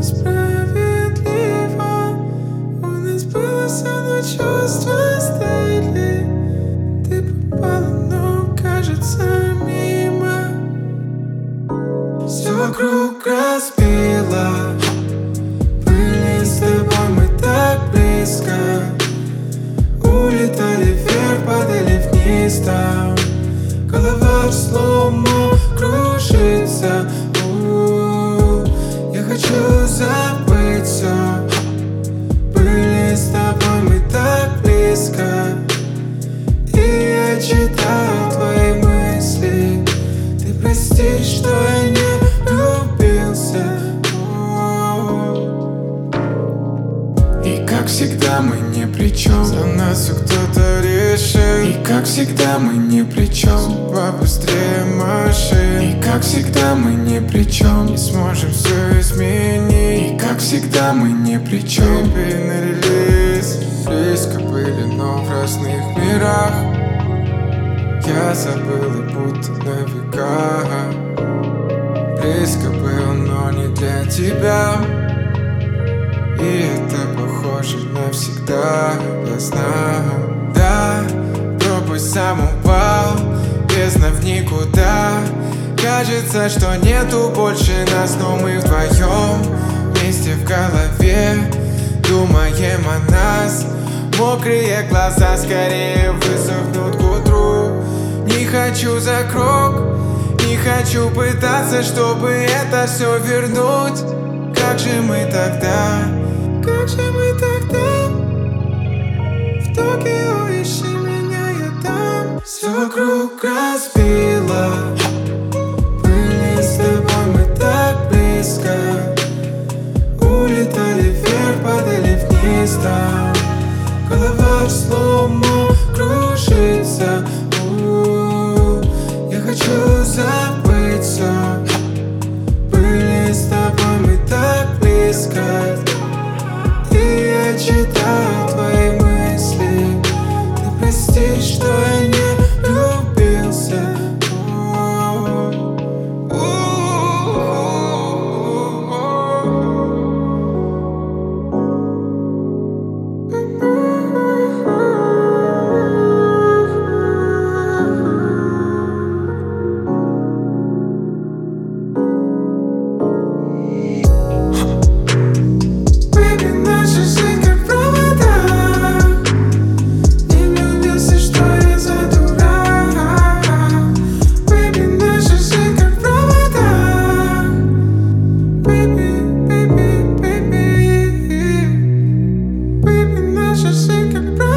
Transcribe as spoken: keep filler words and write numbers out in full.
несправедливо. У нас было все, но чувства стыли. Ты попала, но кажется мимо. Все вокруг разбила. Были с тобой мы так близко. Улетали вверх, падали вниз там. Голова в слоумо кружится. У-у-у. Я хочу забыть все. Были с тобой мы так близко. И я читаю твои мысли. Ты прости, что я не влюбился. И как всегда мы ни при чем. За нас все кто-то решил. И как всегда мы ни при чем. Судьба быстрее машин. И как всегда мы ни при чем. Не сможем все изменить. И как всегда мы ни при чем. Baby, на релиз. Близко были, но в разных мирах. Я забыл, и будто на века. Близко был, но не для тебя. И это похоже навсегда, я знаю. Да, пробуй сам упал, бездна в никуда. Кажется, что нету больше нас, но мы вдвоем вместе в голове думаем о нас. Мокрые глаза скорее высохнут к утру. Не хочу за круг, не хочу пытаться, чтобы это все вернуть. Как же мы тогда, как же мы тогда? В Токио ищи меня, я там. Все вокруг разбило. Были с тобой мы так близко. Улетали вверх, падали вниз там. Голова в слоумо кружится. У-у-у. Я хочу забыть все. Были с тобой мы так близко. И я читаю твои мысли. Ты прости, что я не влюбился. Baby, baby, baby, наша жизнь как